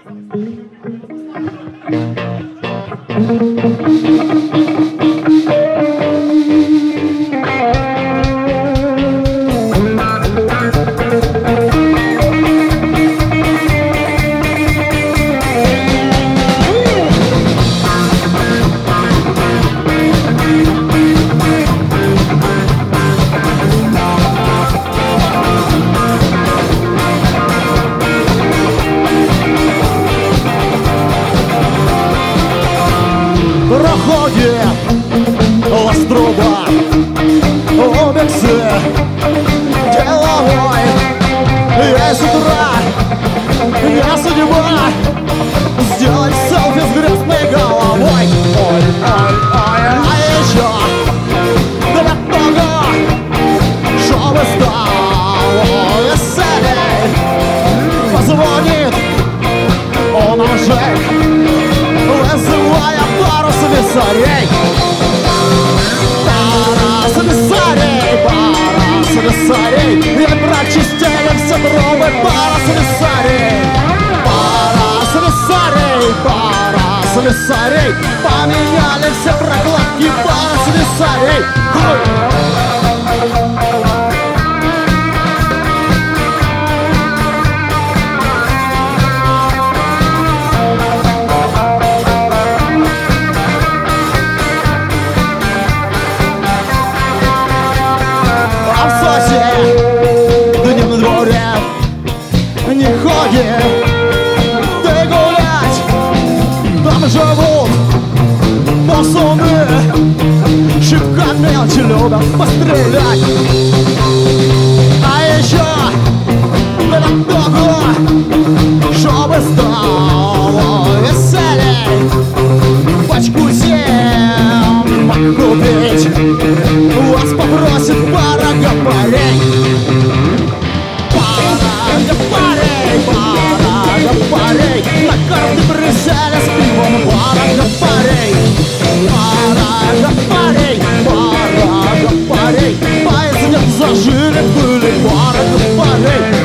Ластруба, Обексы, деловой. Я с утра, я судьба, сделать селфи с грязной головой. Ой, ой, ой, а еще для того, чтобы стало веселей, позвонит он уже, вызывая пару слесарей. Слесарей, и прочистили все трубы. Пара слесарей, поменяли все прокладки. Пара слесарей. Днем на дворе не ходит ты гулять. Там живут пацаны, шибко мелочи любят пострелять. А еще для того, чтобы стало веселей, пачку зем купить вас попросит пара гопарей. Парей, на карте присели с пивом. Пара гопарей, поезднях зажили были. Пара гопарей.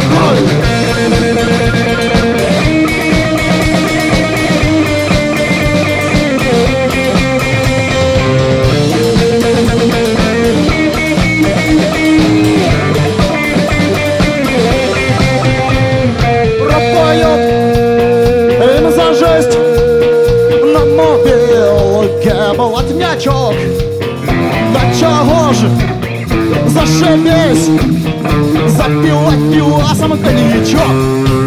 На мобилке блатнячок. Да чего же зашибись, запивать пивасом коньячок.